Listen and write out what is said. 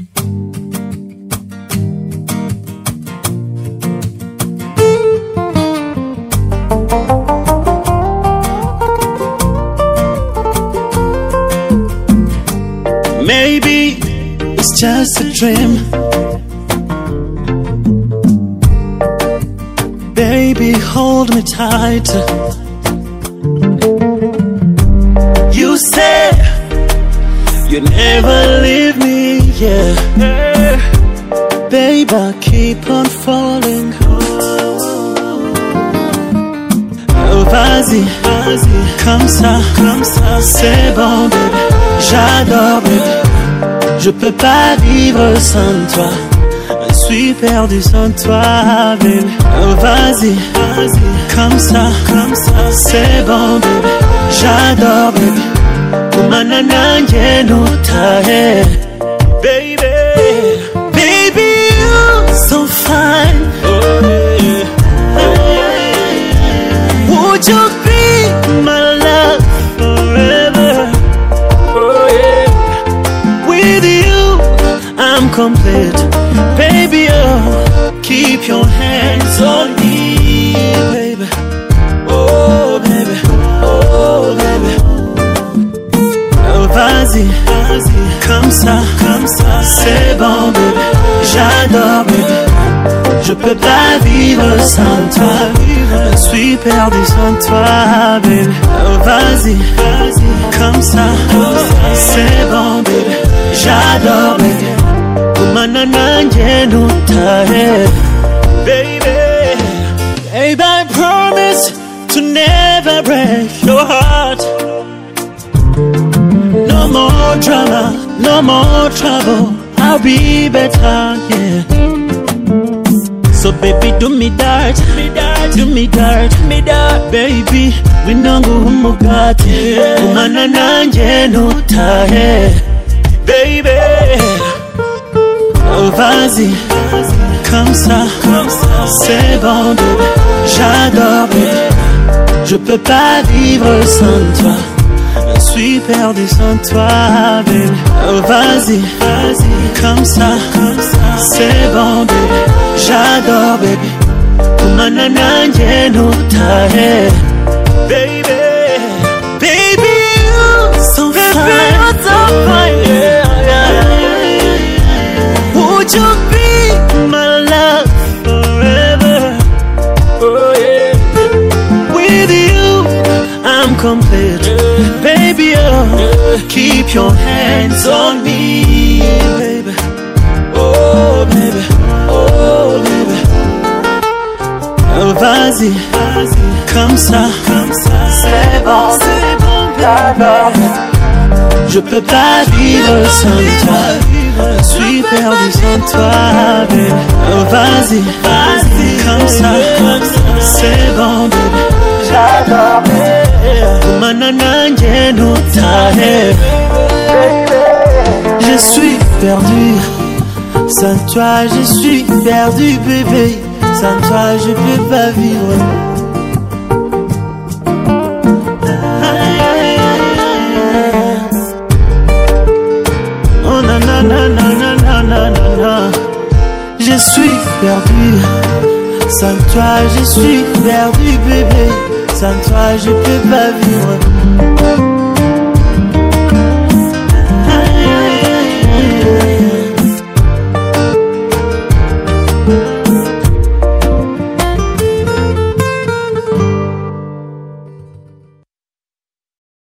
Maybe it's just a dream. Baby, hold me tight. You said you'd never leave me, yeah. Babe, I keep on falling. Oh, vas-y, comme ça, c'est bon, baby. J'adore, baby. Je peux pas vivre sans toi. Je suis perdu sans toi, baby. Oh, vas-y, comme ça, c'est bon, baby. J'adore, baby. Kumanana no tahe, baby. Baby, you're so fine. Would you be my love forever? Oh yeah. With you, I'm complete. Baby, oh, keep your hands on me, baby. Oh, baby, oh, baby. Oh, vas-y, comme ça, c'est bon, baby. J'adore, baby. Je peux pas vivre sans toi. Je suis perdu sans toi, baby. Oh, vas-y, comme ça, c'est bon, baby. J'adore, baby. Kumanana no tahe, baby. Babe, I promise to never break your heart. No more drama, no more trouble. I'll be better, yeah. So baby, do me dirt, do me dirt, baby. We don't go umugati, kumanana no tahe, baby. Oh, vas-y, comme ça, c'est bon, baby. J'adore, baby. Je peux pas vivre sans toi. Je suis perdu sans toi, baby. Oh, vas-y, comme ça, c'est bon, baby. J'adore, baby. Kumanana no tahe, baby. Baby, you're so fine. Would you be my love forever? Oh yeah. With you, I'm complete. Baby, oh, keep your hands on me, baby. Oh, baby, oh, baby. Oh, vas-y, comme ça, c'est bon, j'adore. Je peux pas vivre sans toi. Je suis perdu sans toi, baby. Oh, vas-y, comme ça, c'est bon, baby. J'adore, baby. Kumanana no tahe, je suis perdu. Sans toi, je suis perdu, bébé. Sans toi, je peux pas vivre. Oh na na na na na na na na. Je suis perdu. Sans toi, je suis perdu, bébé. Sans toi, je peux pas vivre.